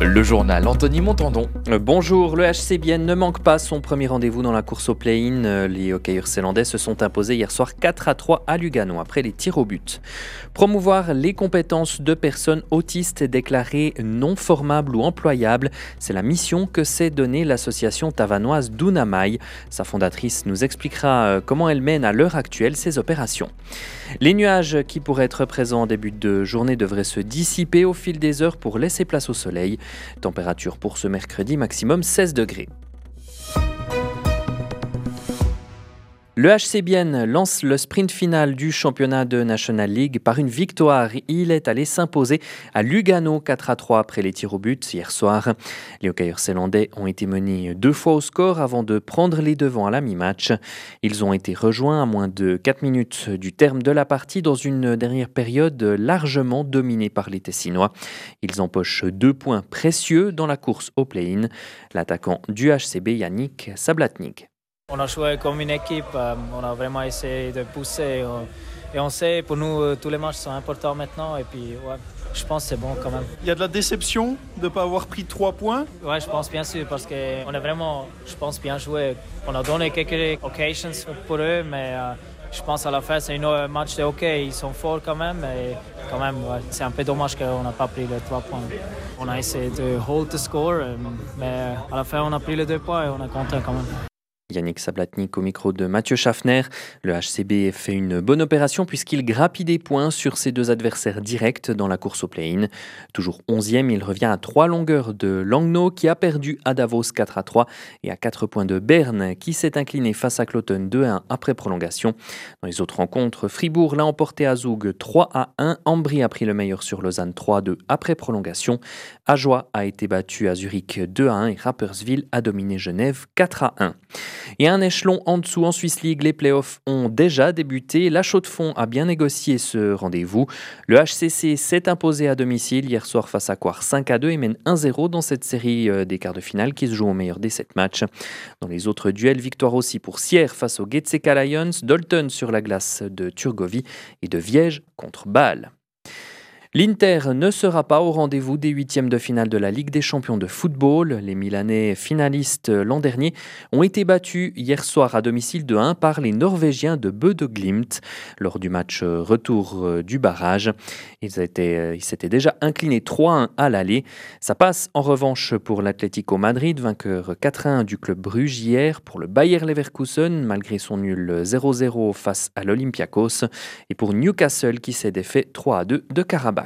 Le journal Anthony Montandon. Bonjour, le HC Bienne ne manque pas son premier rendez-vous dans la course au play-in. Les hockeyeurs zélandais se sont imposés hier soir 4-3 à Lugano après les tirs au but. Promouvoir les compétences de personnes autistes déclarées non formables ou employables, c'est la mission que s'est donnée l'association tavanoise Dunamai. Sa fondatrice nous expliquera comment elle mène à l'heure actuelle ses opérations. Les nuages qui pourraient être présents en début de journée devraient se dissiper au fil des heures pour laisser place au soleil. Température pour ce mercredi, maximum 16 degrés. Le HC Bienne lance le sprint final du championnat de National League par une victoire. Il est allé s'imposer à Lugano 4-3 après les tirs au but hier soir. Les hockeyeurs zélandais ont été menés 2 fois au score avant de prendre les devants à la mi-match. Ils ont été rejoints à moins de 4 minutes du terme de la partie dans une dernière période largement dominée par les Tessinois. Ils empochent 2 points précieux dans la course au play-in. L'attaquant du HCB, Yannick Sablatnik. On a joué comme une équipe, on a vraiment essayé de pousser et on sait, pour nous, tous les matchs sont importants maintenant et puis ouais, je pense que c'est bon quand même. Il y a de la déception de ne pas avoir pris 3 points. Ouais, je pense bien sûr parce qu'on a vraiment, je pense, bien joué. On a donné quelques occasions pour eux, mais je pense à la fin c'est un match de hockey, ils sont forts quand même et quand même ouais, c'est un peu dommage qu'on n'a pas pris les 3 points. On a essayé de hold the score, mais à la fin on a pris les 2 points et on est content quand même. Yannick Sablatnik au micro de Mathieu Schaffner. Le HCB fait une bonne opération puisqu'il grappille des points sur ses 2 adversaires directs dans la course au play-in. Toujours 11e, il revient à 3 longueurs de Langnau qui a perdu à Davos 4-3 et à 4 points de Berne qui s'est incliné face à Cloton 2-1 après prolongation. Dans les autres rencontres, Fribourg l'a emporté à Zoug 3-1. Ambry a pris le meilleur sur Lausanne 3-2 après prolongation. Ajoie a été battu à Zurich 2-1 et Rapperswil a dominé Genève 4-1. Et un échelon en dessous en Swiss League, les playoffs ont déjà débuté. La Chaux-de-Fonds a bien négocié ce rendez-vous. Le HCC s'est imposé à domicile hier soir face à Coire 5-2 et mène 1-0 dans cette série des quarts de finale qui se joue au meilleur des 7 matchs. Dans les autres duels, victoire aussi pour Sierre face aux Getseka Lions, Dalton sur la glace de Turgovie et de Viège contre Bâle. L'Inter ne sera pas au rendez-vous des 8e de finale de la Ligue des champions de football. Les Milanais finalistes l'an dernier ont été battus hier soir à domicile de 1 par les Norvégiens de Bodø Glimt lors du match retour du barrage. Ils s'étaient déjà inclinés 3-1 à l'aller. Ça passe en revanche pour l'Atlético Madrid, vainqueur 4-1 du club Bruges hier, pour le Bayer Leverkusen malgré son nul 0-0 face à l'Olympiakos et pour Newcastle qui s'est défait 3-2 de Karabakh.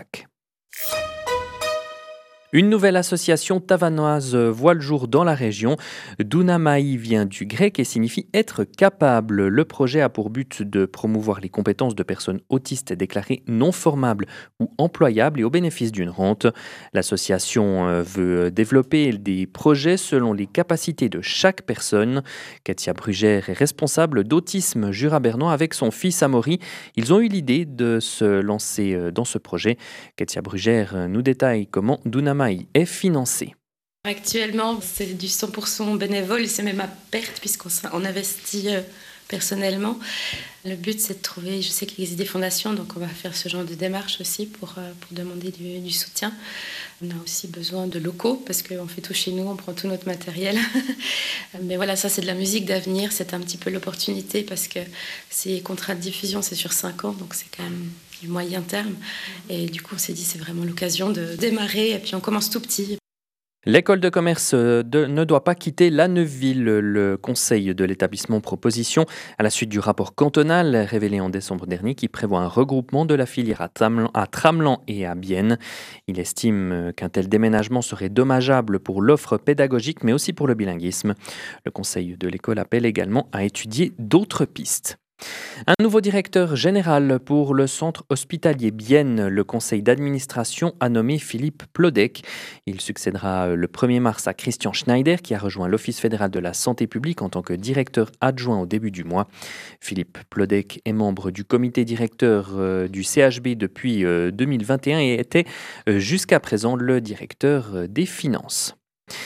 Une nouvelle association tavanoise voit le jour dans la région. Dunamai vient du grec et signifie être capable. Le projet a pour but de promouvoir les compétences de personnes autistes déclarées non formables ou employables et au bénéfice d'une rente. L'association veut développer des projets selon les capacités de chaque personne. Katia Brugère est responsable d'Autisme Jura-Bernois avec son fils Amaury. Ils ont eu l'idée de se lancer dans ce projet. Katia Brugère nous détaille comment Dunamai est financé. Actuellement, c'est du 100% bénévole et c'est même à perte puisqu'on investit personnellement. Le but, c'est de trouver, je sais qu'il existe des fondations, donc on va faire ce genre de démarche aussi pour demander du soutien. On a aussi besoin de locaux parce qu'on fait tout chez nous, on prend tout notre matériel. Mais voilà, ça c'est de la musique d'avenir, c'est un petit peu l'opportunité parce que ces contrats de diffusion, c'est sur 5 ans, donc c'est quand même du moyen terme. Et du coup, on s'est dit c'est vraiment l'occasion de démarrer et puis on commence tout petit. L'école de commerce ne doit pas quitter la Neuville. Le conseil de l'établissement proposition à la suite du rapport cantonal révélé en décembre dernier qui prévoit un regroupement de la filière à Tramelan et à Bienne. Il estime qu'un tel déménagement serait dommageable pour l'offre pédagogique mais aussi pour le bilinguisme. Le conseil de l'école appelle également à étudier d'autres pistes. Un nouveau directeur général pour le centre hospitalier Bienne. Le conseil d'administration a nommé Philippe Plodek. Il succédera le 1er mars à Christian Schneider qui a rejoint l'Office fédéral de la santé publique en tant que directeur adjoint au début du mois. Philippe Plodek est membre du comité directeur du CHB depuis 2021 et était jusqu'à présent le directeur des finances.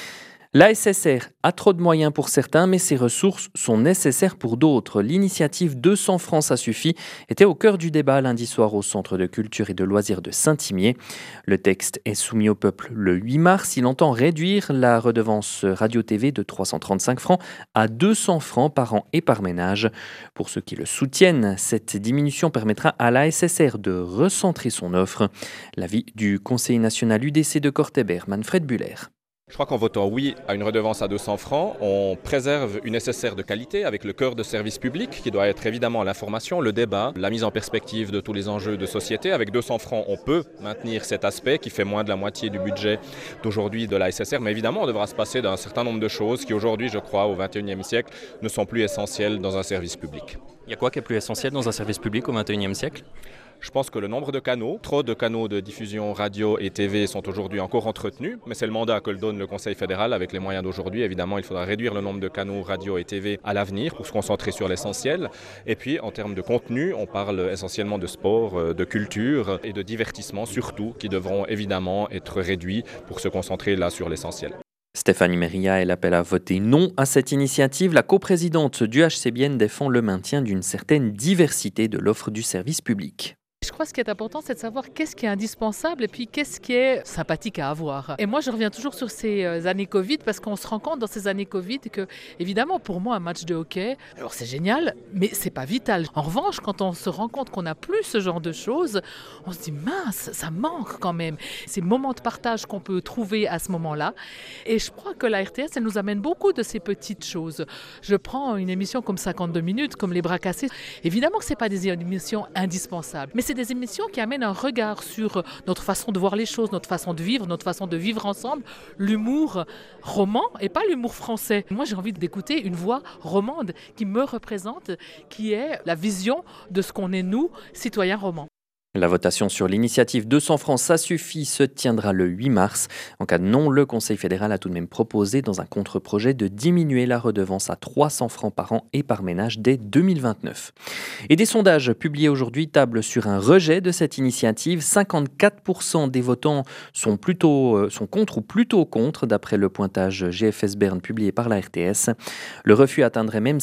La SSR a trop de moyens pour certains, mais ses ressources sont nécessaires pour d'autres. L'initiative 200 francs ça suffit était au cœur du débat lundi soir au Centre de culture et de loisirs de Saint-Imier. Le texte est soumis au peuple le 8 mars. Il entend réduire la redevance radio-TV de 335 francs à 200 francs par an et par ménage. Pour ceux qui le soutiennent, cette diminution permettra à la SSR de recentrer son offre. L'avis du conseiller national UDC de Cortébert, Manfred Buller. Je crois qu'en votant oui à une redevance à 200 francs, on préserve une SSR de qualité avec le cœur de service public qui doit être évidemment l'information, le débat, la mise en perspective de tous les enjeux de société. Avec 200 francs, on peut maintenir cet aspect qui fait moins de la moitié du budget d'aujourd'hui de la SSR. Mais évidemment, on devra se passer d'un certain nombre de choses qui aujourd'hui, je crois, au XXIe siècle, ne sont plus essentielles dans un service public. Il y a quoi qui est plus essentiel dans un service public au XXIe siècle ? Je pense que le nombre de canaux, trop de canaux de diffusion radio et TV sont aujourd'hui encore entretenus, mais c'est le mandat que le donne le Conseil fédéral avec les moyens d'aujourd'hui. Évidemment, il faudra réduire le nombre de canaux radio et TV à l'avenir pour se concentrer sur l'essentiel. Et puis, en termes de contenu, on parle essentiellement de sport, de culture et de divertissement surtout, qui devront évidemment être réduits pour se concentrer là sur l'essentiel. Stéphanie Meria, elle appelle à voter non à cette initiative. La coprésidente du HCBN défend le maintien d'une certaine diversité de l'offre du service public. Je crois que ce qui est important, c'est de savoir qu'est-ce qui est indispensable et puis qu'est-ce qui est sympathique à avoir. Et moi, je reviens toujours sur ces années Covid parce qu'on se rend compte dans ces années Covid que, évidemment, pour moi, un match de hockey, alors c'est génial, mais c'est pas vital. En revanche, quand on se rend compte qu'on n'a plus ce genre de choses, on se dit mince, ça manque quand même. Ces moments de partage qu'on peut trouver à ce moment-là. Et je crois que la RTS, elle nous amène beaucoup de ces petites choses. Je prends une émission comme 52 minutes, comme Les Bras Cassés. Évidemment que c'est pas des émissions indispensables, mais c'est des émissions qui amènent un regard sur notre façon de voir les choses, notre façon de vivre ensemble, l'humour roman et pas l'humour français. Moi, j'ai envie d'écouter une voix romande qui me représente, qui est la vision de ce qu'on est nous, citoyens romans. La votation sur l'initiative 200 francs ça suffit se tiendra le 8 mars. En cas de non, le Conseil fédéral a tout de même proposé dans un contre-projet de diminuer la redevance à 300 francs par an et par ménage dès 2029. Et des sondages publiés aujourd'hui tablent sur un rejet de cette initiative. 54% des votants sont contre ou plutôt contre d'après le pointage GFS Berne publié par la RTS. Le refus atteindrait même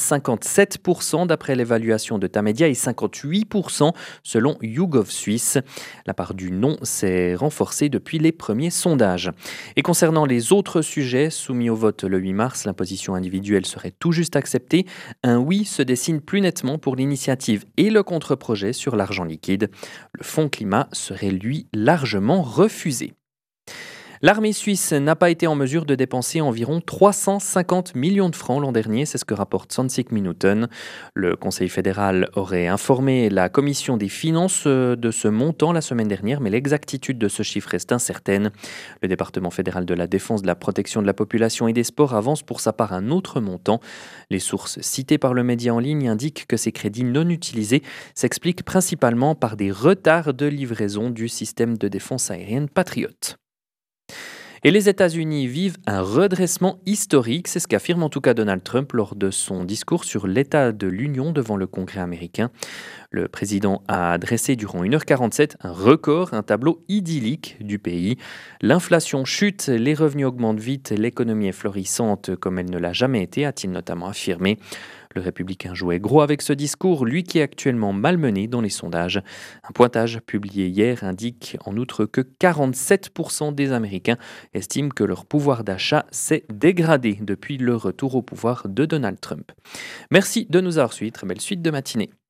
57% d'après l'évaluation de Tamedia et 58% selon YouGov Suisse. La part du non s'est renforcée depuis les premiers sondages. Et concernant les autres sujets soumis au vote le 8 mars, l'imposition individuelle serait tout juste acceptée. Un oui se dessine plus nettement pour l'initiative et le contre-projet sur l'argent liquide. Le fonds climat serait lui largement refusé. L'armée suisse n'a pas été en mesure de dépenser environ 350 millions de francs l'an dernier, c'est ce que rapporte 20 Minuten. Le Conseil fédéral aurait informé la commission des finances de ce montant la semaine dernière, mais l'exactitude de ce chiffre reste incertaine. Le département fédéral de la défense, de la protection de la population et des sports avance pour sa part un autre montant. Les sources citées par le média en ligne indiquent que ces crédits non utilisés s'expliquent principalement par des retards de livraison du système de défense aérienne Patriot. Et les États-Unis vivent un redressement historique, c'est ce qu'affirme en tout cas Donald Trump lors de son discours sur l'état de l'Union devant le Congrès américain. Le président a dressé durant 1h47 un record, un tableau idyllique du pays. L'inflation chute, les revenus augmentent vite, l'économie est florissante comme elle ne l'a jamais été, a-t-il notamment affirmé. Le républicain jouait gros avec ce discours, lui qui est actuellement malmené dans les sondages. Un pointage publié hier indique en outre que 47% des Américains estiment que leur pouvoir d'achat s'est dégradé depuis le retour au pouvoir de Donald Trump. Merci de nous avoir suivis, très belle suite de matinée.